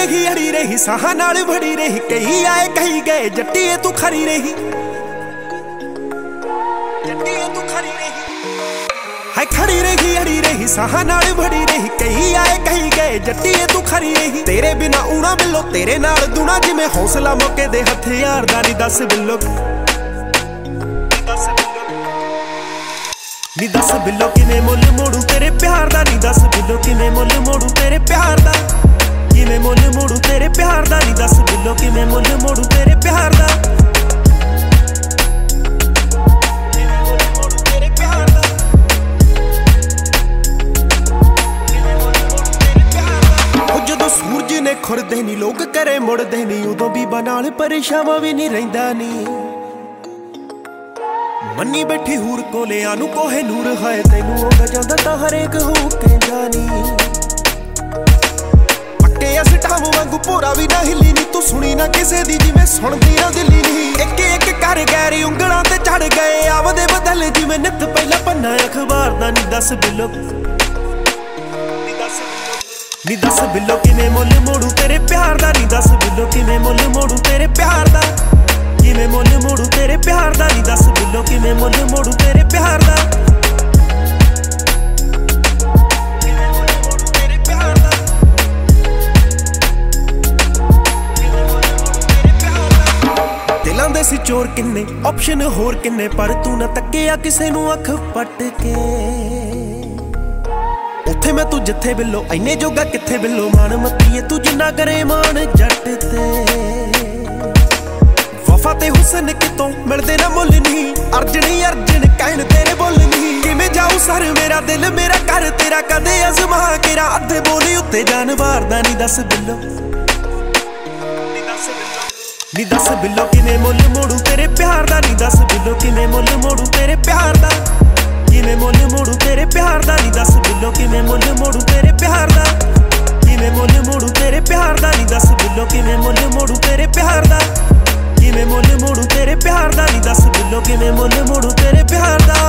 ਰਹੀ ਅੜੀ ਰਹੀ ਸਾਹਾਂ ਨਾਲ ਭੜੀ ਰਹੀ ਕਈ ਆਏ ਕਹੀ ਗਏ ਜੱਟੀਏ ਤੂੰ ਖਰੀ ਰਹੀ ਜੱਟੀਏ ਤੂੰ ਖਰੀ ਰਹੀ ਹਾਏ ਖੜੀ ਰਹੀ ਅੜੀ ਰਹੀ ਸਾਹਾਂ ਨਾਲ ਭੜੀ ਰਹੀ ਕਈ ਆਏ ਕਹੀ ਗਏ ਜੱਟੀਏ ਤੂੰ ਖਰੀ ਰਹੀ ਤੇਰੇ ਬਿਨਾ ਊਣਾ ਬਿੱਲੋ ਤੇਰੇ ਨਾਲ ਦੂਣਾ ਜਿਵੇਂ ਹੌਸਲਾ ਮੌਕੇ ਦੇ ਹਥਿਆਰ ਦਾ ਨੀ ਦੱਸ ਬਿੱਲੋ ਨੀ ਦੱਸ ਬਿੱਲੋ ਕਿਵੇਂ ਮੁੱਲ ਮੋੜੂ ਤੇਰੇ ਪਿਆਰ ਦਾ ਨੀ ਦੱਸ ਬਿੱਲੋ ਕਿਵੇਂ ਮੁੱਲ ਮੋੜੂ ਤੇਰੇ ਪਿਆਰ ਦਾ ਕਿਵੇਂ ਮੁੱਲ ਮੋੜੂ ਤੇਰੇ ਪਿਆਰ ਦਾ ਨੀ ਦੱਸ ਬਿੱਲੋ ਕਿਵੇਂ ਮੁੱਲ ਮੋੜੂ ਤੇਰੇ ਪਿਆਰ ਦਾ ਕਿਵੇਂ ਮੁੱਲ ਮੋੜੂ ਤੇਰੇ ਪਿਆਰ ਦਾ ਕਿਵੇਂ ਮੁੱਲ ਮੋੜੂ ਤੇਰੇ ਪਿਆਰ ਦਾ ਉਹ ਜਦੋਂ ਸੂਰਜ ਨੇ ਖੁਰਦੇ ਨੀ ਲੋਕ ਕਰੇ ਮੁੜਦੇ ਨੀ ਉਦੋਂ ਵੀ ਬਨਾਲ ਪਰੇਸ਼ਾਵਾਂ ਵੀ ਨੀ ਰਹਿੰਦਾ ਨੀ ਮੰਨੀ ਬੈਠੀ ਹੂਰ ਕੋਲਿਆਂ ਨੂੰ ਕੋਹੇ ਨੂਰ ਹੈ ਤੈਨੂੰ ਉਹ ਜਾਂਦਾ ਤਾਂ ਹਰੇਕ ਹੋ ਕਹਿੰਦਾ ਨੀ ਪੱਕੇ ਅਸਟਾਮ ਵਾਂਗੂ ਪੂਰਾ ਵੀ ਨਾ ਹਿੱਲੀ ਨੀ ਤੂੰ ਸੁਣੀ ਨਾ ਕਿਸੇ ਦੀ ਜਿਵੇਂ ਸੁਣਦੀ ਨਾ ਦਿੱਲੀ ਨੀ ਇੱਕ ਇੱਕ ਕਰ ਗੈਰੀ ਉਂਗਲਾਂ ਤੇ ਚੜ ਗਏ ਆਵਦੇ ਬਦਲ ਜਿਵੇਂ ਨਿੱਤ ਪਹਿਲਾਂ ਪੰਨਾ ਅਖਬਾਰ ਦਾ ਨੀ ਦੱਸ ਬਿੱਲੋ ਨੀ ਦੱਸ ਬਿੱਲੋ ਕਿਵੇਂ ਮੁੱਲ ਮੋੜੂ ਤੇਰੇ ਪਿਆਰ ਦਾ ਨੀ ਦੱਸ ਬਿੱਲੋ ਕਿਵੇਂ ਮੁੱਲ ਮੋੜੂ ਤੇਰੇ ਪਿਆਰ ਦਾ ਕਿਵੇਂ ਮੁੱਲ ਮੋੜੂ ਤੇਰੇ ਪਿਆਰ ਦਾ ਨੀ ਦੱਸ ਬਿੱਲੋ ਕਿਵੇਂ ਮੁੱਲ ਮੋੜੂ ਤੇਰੇ ਪਿਆਰ ਦਾ ਕਿਵੇਂ ਮੁੱਲ ਮੋੜੂ ਤੇਰੇ ਪਿਆਰ ਦਾ ਕਿਵੇਂ ਮੁੱਲ ਮੋੜੂ ਤੇਰੇ ਪਿਆਰ ਦਾ ਦਿਲਾਂ ਦੇ ਸੀ ਚੋਰ ਕਿੰਨੇ ਆਪਸ਼ਨ ਹੋਰ ਕਿੰਨੇ ਪਰ ਤੂੰ ਨਾ ਤੱਕਿਆ ਕਿਸੇ ਨੂੰ ਅੱਖ ਪੱਟ ਕੇ ਉੱਥੇ ਮੈਂ ਤੂੰ ਜਿੱਥੇ ਬਿੱਲੋ ਐਨੇ ਜੋਗਾ ਕਿੱਥੇ ਬਿੱਲੋ ਮਾਣ ਮੱਤੀਏ ਤੂੰ ਜਿੰਨਾ ਕਰੇ ਮਾਣ ਜੱਟ ਤੇ ਵਫਾ ਤੇ ਹੁਸਨ ਕਿਤੋਂ ਮਿਲਦੇ ਨਾ ਮੁੱਲ ਨਹੀਂ ਅਰਜਣੀ ਅਰਜਨ ਕਹਿਣ ਤੇਰੇ ਬੋਲ ਨਹੀਂ ਕਿਵੇਂ ਜਾਊ ਸਰ ਮੇਰਾ ਦਿਲ ਮੇਰਾ ਘਰ ਤੇਰਾ ਕਦੇ ਅਜ਼ਮਾ ਕੇਰਾ ਅੱਧੇ ਬੋਲੀ ਉੱਤੇ ਜਾਨ ਵਾਰਦਾ ਨੀ ਦੱਸ ਬਿੱਲੋ ਨੀ ਦੱਸ ਬਿੱਲੋ ਕਿਵੇਂ ਮੁੱਲ ਮੋੜੂ ਤੇਰੇ ਪਿਆਰ ਦਾ ਨੀ ਦੱਸ ਬਿੱਲੋ ਕਿਵੇਂ ਮੁੱਲ ਮੋੜੂ ਤੇਰੇ ਪਿਆਰ ਦਾ ਕਿਵੇਂ ਮੁੱਲ ਮੋੜੂ ਤੇਰੇ ਪਿਆਰ ਦਾ ਨੀ ਦੱਸ ਬਿੱਲੋ ਕਿਵੇਂ ਮੁੱਲ ਮੋੜੂ ਤੇਰੇ ਪਿਆਰ ਦਾ ਕਿਵੇਂ ਮੁੱਲ ਮੋੜੂ ਤੇਰੇ ਪਿਆਰ ਦਾ ਨੀ ਦੱਸ ਬਿੱਲੋ ਕਿਵੇਂ ਮੁੱਲ ਮੋੜੂ ਤੇਰੇ ਪਿਆਰ ਦਾ ਕਿਵੇਂ ਮੁੱਲ ਮੋੜੂ ਤੇਰੇ ਪਿਆਰ ਦਾ ਨੀ ਦੱਸ ਬਿੱਲੋ ਕਿਵੇਂ ਮੁੱਲ ਮੋੜੂ ਤੇਰੇ ਪਿਆਰ ਦਾ